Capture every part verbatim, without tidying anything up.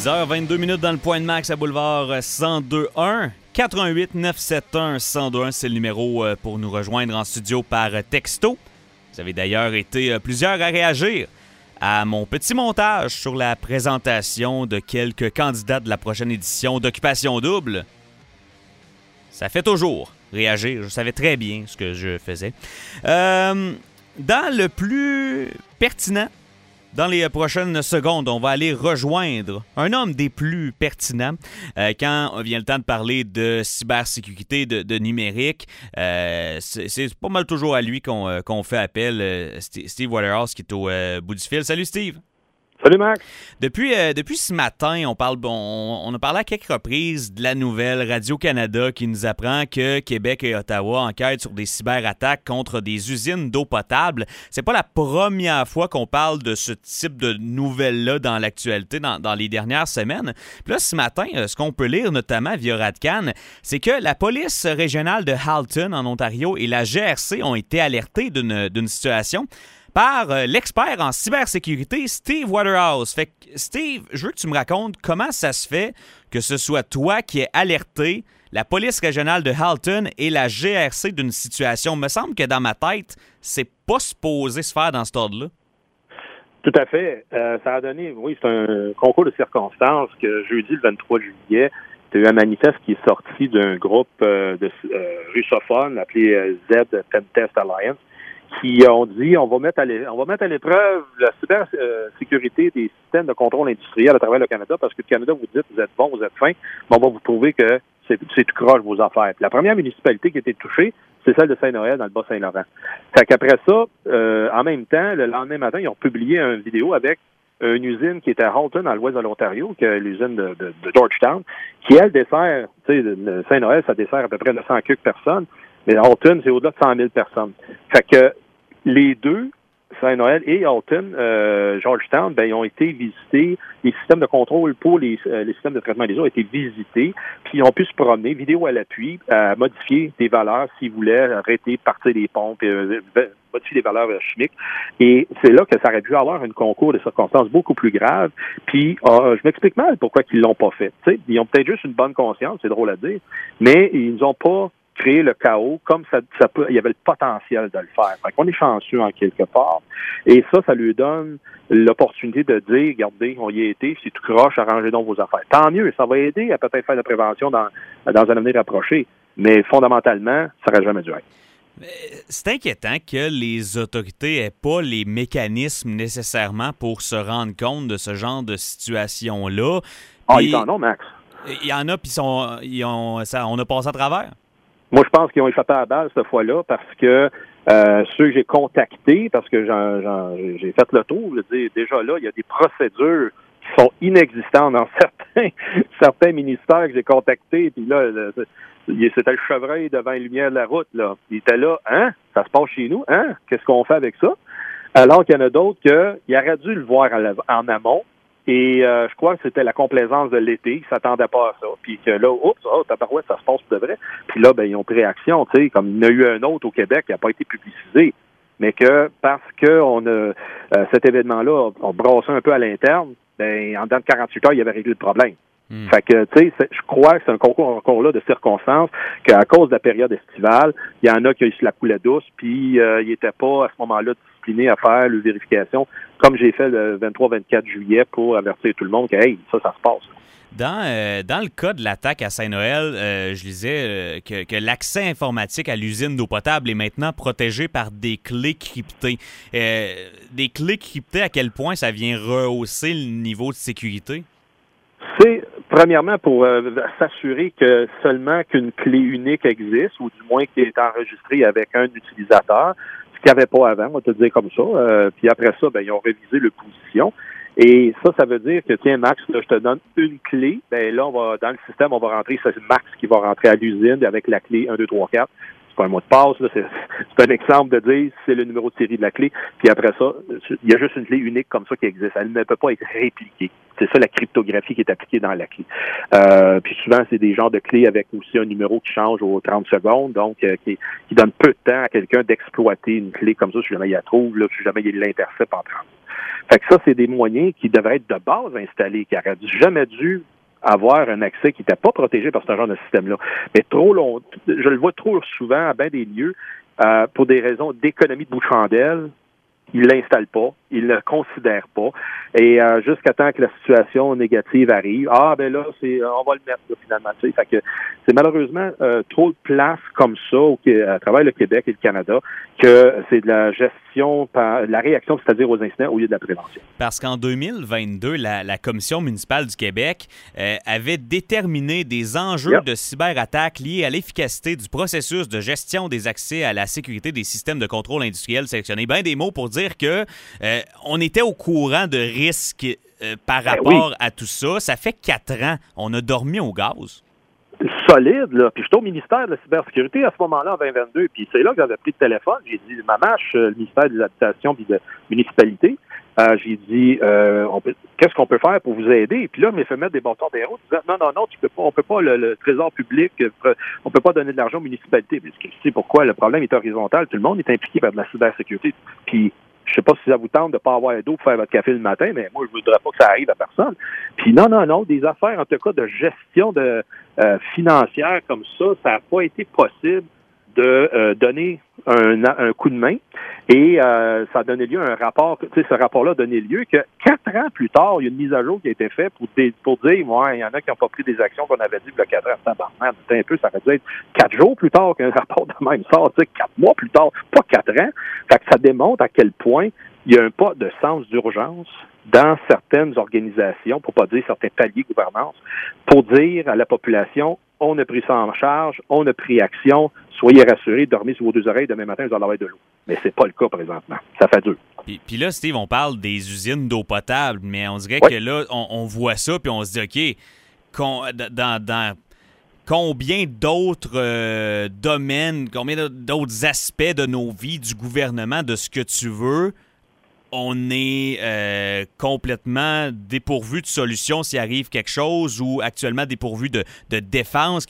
dix heures vingt-deux minutes dans le Point de Max à Boulevard cent deux un. quatre un huit neuf sept un cent deux un, c'est le numéro pour nous rejoindre en studio par texto. Vous avez d'ailleurs été plusieurs à réagir à mon petit montage sur la présentation de quelques candidats de la prochaine édition d'Occupation Double. Ça fait toujours réagir. Je savais très bien ce que je faisais. Euh, dans le plus pertinent, dans les prochaines secondes, on va aller rejoindre un homme des plus pertinents euh, quand vient le temps de parler de cybersécurité, de, de numérique. Euh, c'est, c'est pas mal toujours à lui qu'on, euh, qu'on fait appel, euh, Steve Waterhouse qui est au euh, bout du fil. Salut Steve! Salut Max! Depuis, euh, depuis ce matin, on parle, on, on a parlé à quelques reprises de la nouvelle Radio-Canada qui nous apprend que Québec et Ottawa enquêtent sur des cyberattaques contre des usines d'eau potable. C'est pas la première fois qu'on parle de ce type de nouvelles-là dans l'actualité dans, dans les dernières semaines. Puis là, ce matin, ce qu'on peut lire notamment via Radcan, c'est que la police régionale de Halton en Ontario et la G R C ont été alertés d'une, d'une situation par euh, l'expert en cybersécurité, Steve Waterhouse. Fait que, Steve, je veux que tu me racontes comment ça se fait que ce soit toi qui aies alerté la police régionale de Halton et la G R C d'une situation. Il me semble que dans ma tête, c'est pas supposé se faire dans cet ordre-là. Tout à fait. Euh, ça a donné, oui, c'est un concours de circonstances que jeudi, le vingt-trois juillet, il y a eu un manifeste qui est sorti d'un groupe euh, de euh, russophones appelé euh, Z Pentest Alliance, qui ont dit on va mettre à l'é- on va mettre à l'épreuve la cybersécurité des systèmes de contrôle industriel à travers le Canada, parce que le Canada, vous dites, vous êtes bon, vous êtes fin, mais on va vous prouver que c'est, c'est tout croche vos affaires. Puis la première municipalité qui a été touchée, c'est celle de Saint-Noël, dans le Bas-Saint-Laurent. Fait qu'après ça, euh, en même temps, le lendemain matin, ils ont publié une vidéo avec une usine qui était à Halton, dans l'ouest de l'Ontario, qui est l'usine de, de, de Georgetown, qui, elle, dessert, tu sais, Saint-Noël, ça dessert à peu près neuf cents personnes, mais Halton, c'est au-delà de cent mille personnes. Fait que les deux, Saint-Noël et Halton, euh, Georgetown, ben, ils ont été visités, les systèmes de contrôle pour les, euh, les systèmes de traitement des eaux ont été visités, puis ils ont pu se promener, vidéo à l'appui, à modifier des valeurs s'ils voulaient arrêter, partir des pompes, euh, modifier des valeurs euh, chimiques. Et c'est là que ça aurait pu avoir un concours de circonstances beaucoup plus grave. Puis, euh, je m'explique mal pourquoi ils l'ont pas fait. T'sais, ils ont peut-être juste une bonne conscience, c'est drôle à dire, mais ils n'ont pas créer le chaos comme ça, ça peut, il y avait le potentiel de le faire. Fait qu'on est chanceux en quelque part. Et ça, ça lui donne l'opportunité de dire, regardez, on y a été, c'est tout croche, arrangez donc vos affaires. Tant mieux, ça va aider à peut-être faire de la prévention dans, dans un avenir rapproché. Mais fondamentalement, ça n'aurait jamais dû être. C'est inquiétant que les autorités n'aient pas les mécanismes nécessairement pour se rendre compte de ce genre de situation-là. Ah, ils en ont, Max. Il y en a, puis sont, ils ont, ça, on a passé à travers. Moi, je pense qu'ils ont échappé à la balle cette fois-là parce que euh, ceux que j'ai contactés, parce que j'en, j'en, j'ai fait le tour, je veux dire, déjà là, il y a des procédures qui sont inexistantes dans certains certains ministères que j'ai contactés. Puis là, le, c'était le chevreuil devant les lumières de la route. Là. Il était là, hein? Ça se passe chez nous, hein? Qu'est-ce qu'on fait avec ça? Alors qu'il y en a d'autres qui auraient dû le voir en, en amont. Et euh, je crois que c'était la complaisance de l'été, ils ne s'attendaient pas à ça. Puis que là, oups, oh, tabarouette, ça se passe pour de vrai. Puis là, ben, ils ont pris action, tu sais, comme il y en a eu un autre au Québec qui n'a pas été publicisé, mais que parce que on a euh, cet événement-là, on brassait un peu à l'interne, ben, en dedans de quarante-huit heures, il avait réglé le problème. Mmh. Fait que, tu sais, je crois que c'est un concours encore là de circonstances qu'à cause de la période estivale, il y en a qui ont eu la coulée douce, puis euh, ils n'étaient pas à ce moment-là disciplinés à faire le vérification, comme j'ai fait le vingt-trois vingt-quatre juillet pour avertir tout le monde que, hey, ça, ça se passe. Dans, euh, dans le cas de l'attaque à Saint-Noël, euh, je lisais euh, que, que l'accès informatique à l'usine d'eau potable est maintenant protégé par des clés cryptées. Euh, des clés cryptées, à quel point ça vient rehausser le niveau de sécurité? C'est premièrement pour euh, s'assurer que seulement qu'une clé unique existe, ou du moins qui est enregistrée avec un utilisateur, ce qu'il n'y avait pas avant, on va te le dire comme ça. Euh, puis après ça, ben, ils ont révisé le position. Et ça, ça veut dire que, tiens, Max, là, je te donne une clé. Ben là, on va dans le système, on va rentrer, c'est Max qui va rentrer à l'usine avec la clé un, deux, trois, quatre. C'est pas un mot de passe, là, c'est, c'est un exemple de dire c'est le numéro de série de la clé. Puis après ça, il y a juste une clé unique comme ça qui existe. Elle ne peut pas être répliquée. C'est ça la cryptographie qui est appliquée dans la clé. Euh, puis souvent, c'est des genres de clés avec aussi un numéro qui change aux trente secondes, donc euh, qui, qui donne peu de temps à quelqu'un d'exploiter une clé comme ça si jamais il la trouve, là, si jamais il l'intercepte en trente. Fait que ça, c'est des moyens qui devraient être de base installés, qui n'auraient jamais dû avoir un accès qui n'était pas protégé par ce genre de système-là. Mais trop long, je le vois trop souvent à bien des lieux, euh, pour des raisons d'économie de bout de chandelle, ils l'installent pas, ils le considèrent pas, et euh, jusqu'à temps que la situation négative arrive, ah ben là, c'est, on va le mettre là, finalement. Tu sais, fait que c'est malheureusement euh, trop de place comme ça au, à travers le Québec et le Canada que c'est de la gestion, par, la réaction, c'est-à-dire aux incidents au lieu de la prévention. Parce qu'en deux mille vingt-deux, la, la Commission municipale du Québec euh, avait déterminé des enjeux yep. de cyberattaques liés à l'efficacité du processus de gestion des accès à la sécurité des systèmes de contrôle industriel sélectionnés. Ben des mots pour dire que euh, on était au courant de risques euh, par rapport ben oui. à tout ça. Ça fait quatre ans. On a dormi au gaz. Solide, là. Puis j'étais au ministère de la cybersécurité à ce moment-là, en vingt vingt-deux, puis c'est là que j'avais pris le téléphone. J'ai dit, Mamache, le ministère des Habitations puis de municipalité, euh, j'ai dit, euh, on peut, qu'est-ce qu'on peut faire pour vous aider? Puis là, il m'a fait mettre des bâtons des roues. Il disait, non, non, non, tu peux pas, on peut pas, le, le trésor public, on peut pas donner de l'argent aux municipalités. Parce que tu sais pourquoi? Le problème est horizontal. Tout le monde est impliqué par de la cybersécurité. Puis, je sais pas si ça vous tente de pas avoir d'eau pour faire votre café le matin, mais moi, je voudrais pas que ça arrive à personne. Puis non, non, non, des affaires, en tout cas, de gestion de euh, financière comme ça, ça n'a pas été possible de euh, donner un, un coup de main. Et euh, ça a donné lieu à un rapport, tu sais, ce rapport-là a donné lieu que quatre ans plus tard, il y a une mise à jour qui a été faite pour, pour dire, ouais, il y en a qui n'ont pas pris des actions qu'on avait dit il y a quatre ans. Tabarnak, c'était un peu, ça aurait dû être quatre jours plus tard qu'un rapport de même sort, tu sais, quatre mois plus tard, pas quatre ans. Fait que ça démontre à quel point il y a un pas de sens d'urgence dans certaines organisations, pour pas dire certains paliers de gouvernance, pour dire à la population, on a pris ça en charge, on a pris action, soyez rassurés, dormez sur vos deux oreilles, demain matin, vous allez avoir de l'eau. Mais c'est pas le cas présentement. Ça fait dur. Puis, puis là, Steve, on parle des usines d'eau potable, mais on dirait oui. que là, on, on voit ça, puis on se dit, OK, qu'on, dans, dans combien d'autres euh, domaines, combien d'autres aspects de nos vies, du gouvernement, de ce que tu veux, on est euh, complètement dépourvu de solutions s'il arrive quelque chose ou actuellement dépourvu de, de défense.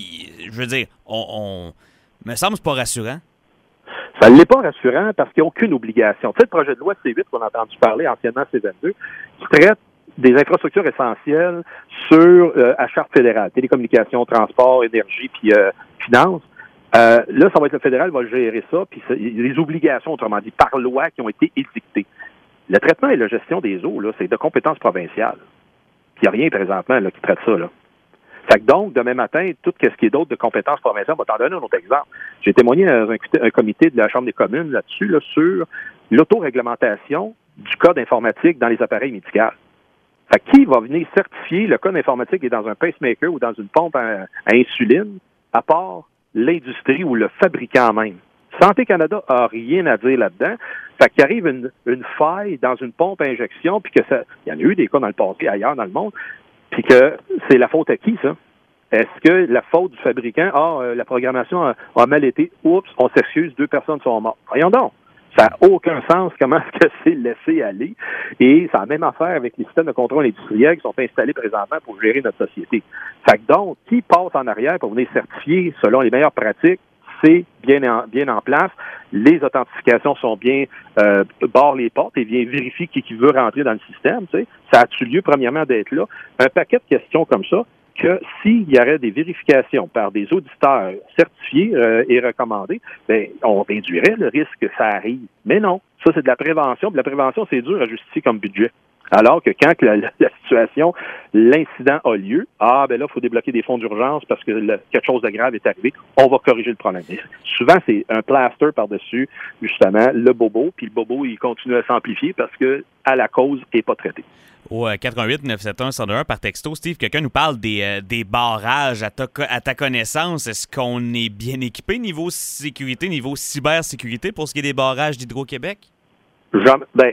Je veux dire, on, on me semble que c'est pas rassurant. Ça ne l'est pas rassurant parce qu'il n'y a aucune obligation. Tu sais, le projet de loi C huit qu'on a entendu parler anciennement C vingt-deux, qui traite des infrastructures essentielles sur euh, à charte fédérale, télécommunications, transport, énergie, puis euh, finances. Euh, là, ça va être le fédéral qui va gérer ça, puis il y a des obligations, autrement dit, par loi qui ont été édictées. Le traitement et la gestion des eaux, là, c'est de compétences provinciales. Il n'y a rien présentement là, qui traite ça. Là. Fait que donc, demain matin, tout ce qui est d'autre de compétences provinciales, on va t'en donner un autre exemple. J'ai témoigné dans un, un comité de la Chambre des communes là-dessus, là, sur l'autoréglementation du code informatique dans les appareils médicaux. Fait que qui va venir certifier le code informatique est dans un pacemaker ou dans une pompe à, à insuline, à part l'industrie ou le fabricant même. Santé Canada a rien à dire là-dedans. Fait qu'il arrive une, une faille dans une pompe à injection, puis que ça, il y en a eu des cas dans le passé ailleurs dans le monde, puis que c'est la faute à qui, ça? Est-ce que la faute du fabricant, ah, euh, la programmation a, a mal été, oups, on s'excuse, deux personnes sont mortes. Voyons donc. Ça n'a aucun sens comment est-ce que c'est laissé aller. Et ça a la même affaire avec les systèmes de contrôle industriel qui sont installés présentement pour gérer notre société. Fait que donc, qui passe en arrière pour venir certifier selon les meilleures pratiques, c'est bien en, bien en place. Les authentifications sont bien euh, barrent les portes et vient vérifier qui, qui veut rentrer dans le système. Tu sais. Ça a-tu lieu, premièrement, d'être là? Un paquet de questions comme ça, que s'il y aurait des vérifications par des auditeurs certifiés euh, et recommandés, bien, on réduirait le risque que ça arrive. Mais non, ça, c'est de la prévention. Puis la prévention, c'est dur à justifier comme budget. Alors que quand la, la situation, l'incident a lieu, ah, ben là, il faut débloquer des fonds d'urgence parce que le, quelque chose de grave est arrivé, on va corriger le problème. Mais souvent, c'est un plaster par-dessus, justement, le bobo, puis le bobo, il continue à s'amplifier parce que à la cause n'est pas traité. Au quatre-vingt-huit neuf cent soixante-un cent un par texto, Steve, quelqu'un nous parle des, euh, des barrages. À ta, à ta connaissance, est-ce qu'on est bien équipé niveau sécurité, niveau cybersécurité pour ce qui est des barrages d'Hydro-Québec? Jean, ben,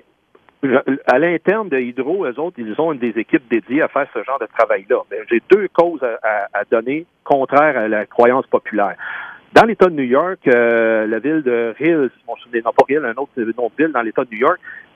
à l'interne de Hydro, eux autres, ils ont des équipes dédiées à faire ce genre de travail-là. Ben, j'ai deux causes à, à, à donner contraires à la croyance populaire. Dans l'État de New York, euh, la ville de Hill, si je me souviens, non pas Hill, un autre, une autre ville dans l'État de New York,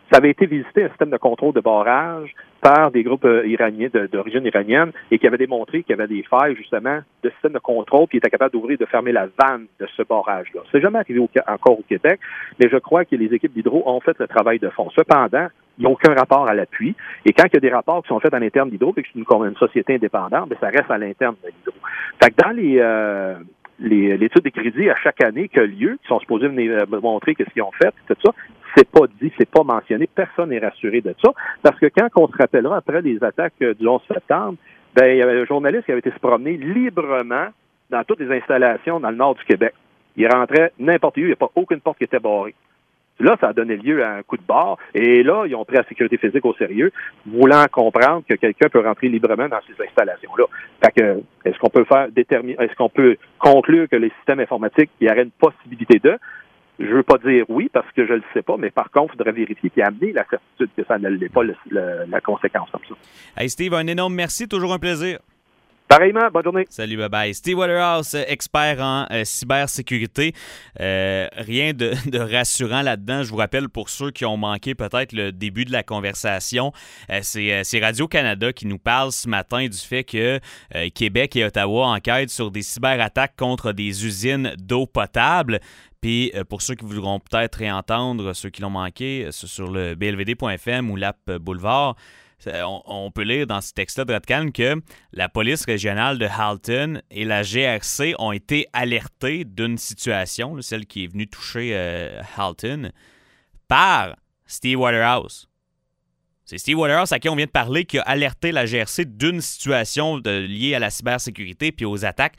ça avait été visité un système de contrôle de barrage par des groupes euh, iraniens de, d'origine iranienne et qui avait démontré qu'il y avait des failles, justement, de système de contrôle, puis était capable d'ouvrir et de fermer la vanne de ce barrage-là. C'est jamais arrivé au, encore au Québec, mais je crois que les équipes d'Hydro ont fait le travail de fond. Cependant, il n'y a aucun rapport à l'appui. Et quand il y a des rapports qui sont faits à l'interne d'Hydro, puis que c'est une, une société indépendante, bien, ça reste à l'interne de l'Hydro. Fait que dans les... Euh, Les, l'étude des crédits à chaque année qui a lieu, qui sont supposés venir montrer qu'est-ce qu'ils ont fait, tout ça, c'est pas dit, c'est pas mentionné, personne n'est rassuré de ça, parce que quand on se rappellera après les attaques du onze septembre, ben il y avait un journaliste qui avait été se promener librement dans toutes les installations dans le nord du Québec. Il rentrait n'importe où, il n'y a pas aucune porte qui était barrée. Là, ça a donné lieu à un coup de barre. Et là, ils ont pris la sécurité physique au sérieux, voulant comprendre que quelqu'un peut rentrer librement dans ces installations-là. Fait que, est-ce qu'on peut faire déterminer, est-ce qu'on peut conclure que les systèmes informatiques, il y aurait une possibilité de? Je veux pas dire oui, parce que je le sais pas, mais par contre, il faudrait vérifier et amener la certitude que ça ne l'est pas le, le, la conséquence comme ça. Hey Steve, un énorme merci, toujours un plaisir. Pareillement, bonne journée. Salut, bye-bye. Steve Waterhouse, expert en euh, cybersécurité. Euh, rien de, de rassurant là-dedans. Je vous rappelle, pour ceux qui ont manqué peut-être le début de la conversation, euh, c'est, euh, c'est Radio-Canada qui nous parle ce matin du fait que euh, Québec et Ottawa enquêtent sur des cyberattaques contre des usines d'eau potable. Puis, euh, pour ceux qui voudront peut-être réentendre, ceux qui l'ont manqué, euh, sur le b l v d point f m ou l'app Boulevard, On, on peut lire dans ce texte-là de Radcan que la police régionale de Halton et la G R C ont été alertés d'une situation, là, celle qui est venue toucher euh, Halton, par Steve Waterhouse. C'est Steve Waterhouse à qui on vient de parler qui a alerté la G R C d'une situation de, liée à la cybersécurité puis aux attaques.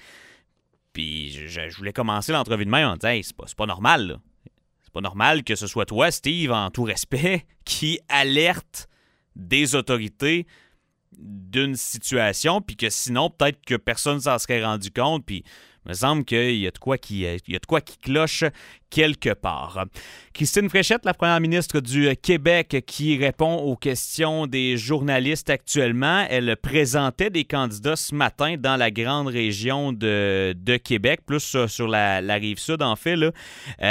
Puis je, je voulais commencer l'entrevue de même en disant hey, c'est pas, c'est pas normal. Là. C'est pas normal que ce soit toi, Steve, en tout respect, qui alerte des autorités d'une situation, puis que sinon, peut-être que personne ne s'en serait rendu compte, puis il me semble qu'il y a de quoi qui, il y a de quoi qui cloche quelque part. Christine Fréchette, la première ministre du Québec, qui répond aux questions des journalistes actuellement, elle présentait des candidats ce matin dans la grande région de, de Québec, plus sur, sur la, la rive sud, en fait. Là.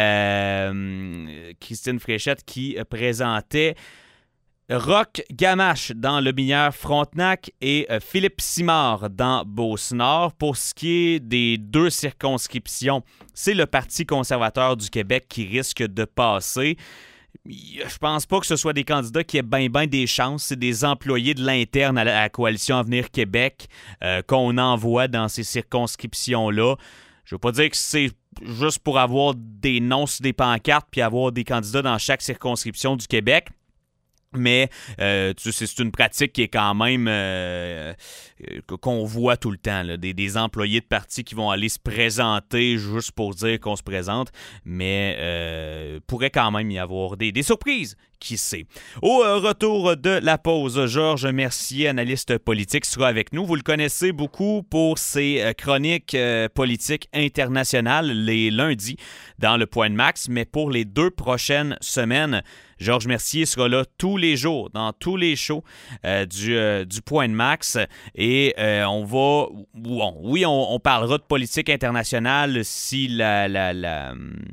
Euh, Christine Fréchette qui présentait Roch Gamache dans le Lobinière-Frontenac et euh, Philippe Simard dans Beauce-Nord. Pour ce qui est des deux circonscriptions, c'est le Parti conservateur du Québec qui risque de passer. Je pense pas que ce soit des candidats qui aient bien ben des chances. C'est des employés de l'interne à la, à la Coalition Avenir Québec euh, qu'on envoie dans ces circonscriptions-là. Je veux pas dire que c'est juste pour avoir des noms sur des pancartes puis avoir des candidats dans chaque circonscription du Québec. Mais euh, tu sais, c'est une pratique qui est quand même euh, qu'on voit tout le temps, là, des, des employés de parti qui vont aller se présenter juste pour dire qu'on se présente, mais euh, pourrait quand même y avoir des, des surprises, qui sait. Au euh, retour de la pause, Georges Mercier, analyste politique, sera avec nous. Vous le connaissez beaucoup pour ses euh, chroniques euh, politiques internationales les lundis dans le Point de Max, mais pour les deux prochaines semaines, Georges Mercier sera là tous les jours, dans tous les shows euh, du, euh, du Point de Max. Et euh, on va... Bon, oui, on, on parlera de politique internationale si la... la, la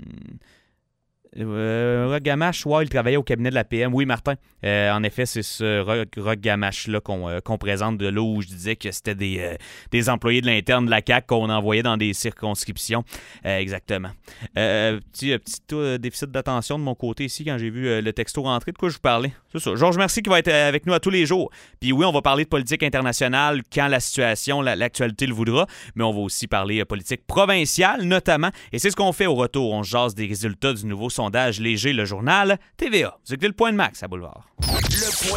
Euh, Roch Gamache, ouais, il travaillait au cabinet de la P M. Oui, Martin. Euh, en effet, c'est ce Roch Gamache-là qu'on, euh, qu'on présente de là où je disais que c'était des, euh, des employés de l'interne de la C A Q qu'on envoyait dans des circonscriptions. Euh, exactement. Euh, petit euh, petit euh, déficit d'attention de mon côté ici quand j'ai vu euh, le texto rentrer. De quoi je vous parlais? C'est ça. Georges Mercier qui va être avec nous à tous les jours. Puis oui, on va parler de politique internationale quand la situation, la, l'actualité le voudra, mais on va aussi parler euh, politique provinciale notamment. Et c'est ce qu'on fait au retour. On jase des résultats du nouveau sondage léger, le journal T V A. Vous écoutez le Point de Max à Boulevard. Le point